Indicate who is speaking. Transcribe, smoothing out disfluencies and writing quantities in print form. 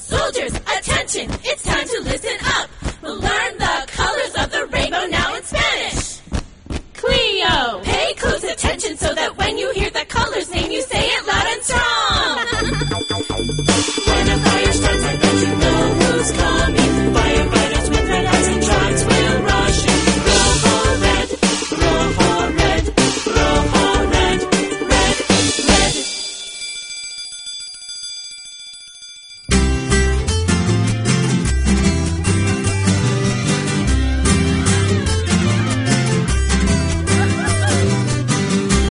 Speaker 1: Soldiers, attention! It's time to listen up! We'll learn the colors of the rainbow now in Spanish! Cleo! Pay close attention